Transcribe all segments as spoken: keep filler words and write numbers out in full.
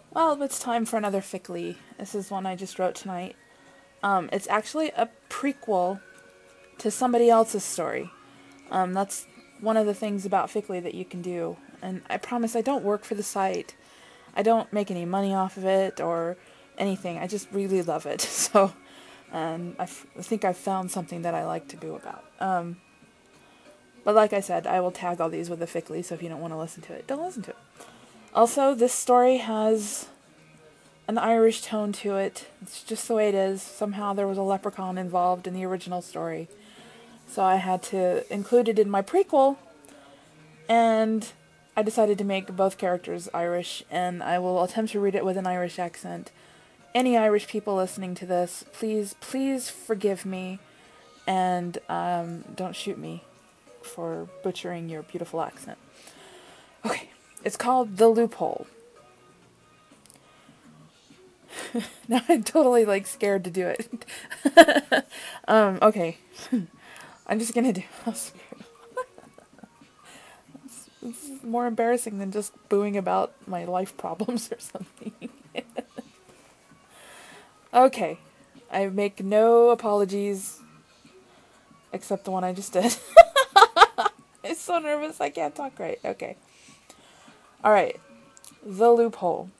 Well, it's time for another Fickley. This is one I just wrote tonight. Um, it's actually a prequel to somebody else's story. Um, that's one of the things about Fickley that you can do. And I promise I don't work for the site. I don't make any money off of it or anything. I just really love it. So, and I, f- I think I've found something that I like to do about. Um, but like I said, I will tag all these with a Fickley, so if you don't want to listen to it, don't listen to it. Also, this story has an Irish tone to it. It's just the way it is. Somehow there was a leprechaun involved in the original story. So I had to include it in my prequel, and I decided to make both characters Irish, and I will attempt to read it with an Irish accent. Any Irish people listening to this, please, please forgive me, and um, don't shoot me for butchering your beautiful accent. Okay, it's called The Loophole. Now I'm totally like scared to do it. um, okay. I'm just gonna do this is more embarrassing than just booing about my life problems or something. Okay. I make no apologies except the one I just did. I'm so nervous I can't talk right. Okay. Alright. The Loophole.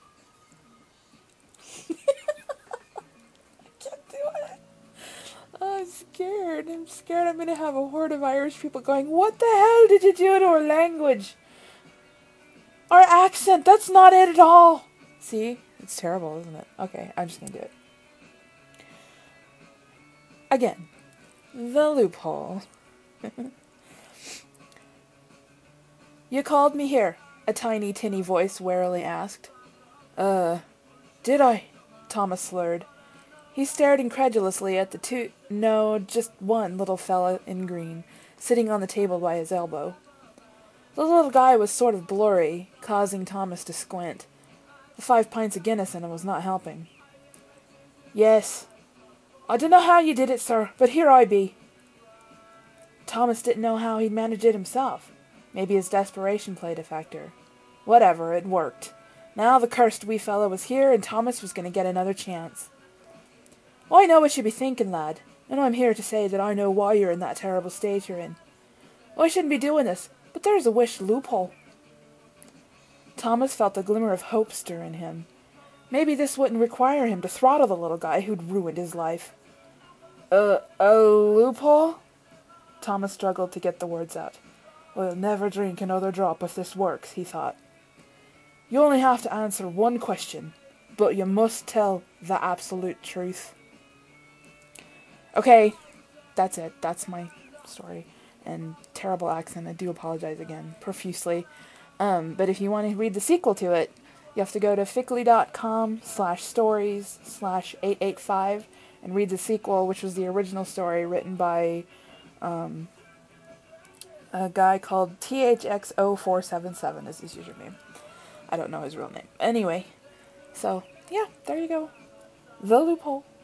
Can't do it. Oh, I'm scared. I'm scared I'm gonna have a horde of Irish people going, "What the hell did you do to our language? Our accent, that's not it at all." See? It's terrible, isn't it? Okay, I'm just gonna do it. Again. The Loophole. "You called me here?" a tiny, tinny voice warily asked. Uh, did I? Thomas slurred. He stared incredulously at the two, no, just one little fella in green, sitting on the table by his elbow. The little guy was sort of blurry, causing Thomas to squint. The five pints of Guinness in him was not helping. "Yes. I dunno how you did it, sir, but here I be." Thomas didn't know how he'd managed it himself. Maybe his desperation played a factor. Whatever, it worked. Now the cursed wee fellow was here, and Thomas was going to get another chance. "I know what you be thinking, lad, and I'm here to say that I know why you're in that terrible state you're in. I shouldn't be doing this, but there's a wished loophole." Thomas felt a glimmer of hope stir in him. Maybe this wouldn't require him to throttle the little guy who'd ruined his life. Uh, a loophole? Thomas struggled to get the words out. "I'll never drink another drop if this works," he thought. "You only have to answer one question, but you must tell the absolute truth." Okay, that's it. That's my story. And terrible accent. I do apologize again, profusely. Um, but if you want to read the sequel to it, you have to go to fickley.com slash stories slash 885 and read the sequel, which was the original story written by um, a guy called T H X zero four seven seven is his username. I don't know his real name. Anyway, so, yeah, there you go. The Loophole.